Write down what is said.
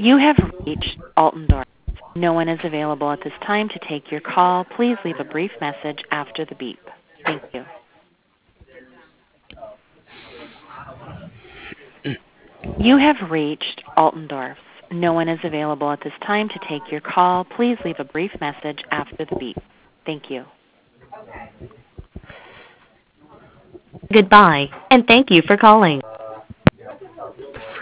You have reached Altendorf. No one is available at this time to take your call. Please leave a brief message after the beep. Thank you. You have reached Altendorf. No one is available at this time to take your call. Please leave a brief message after the beep. Thank you. Goodbye, and thank you for calling.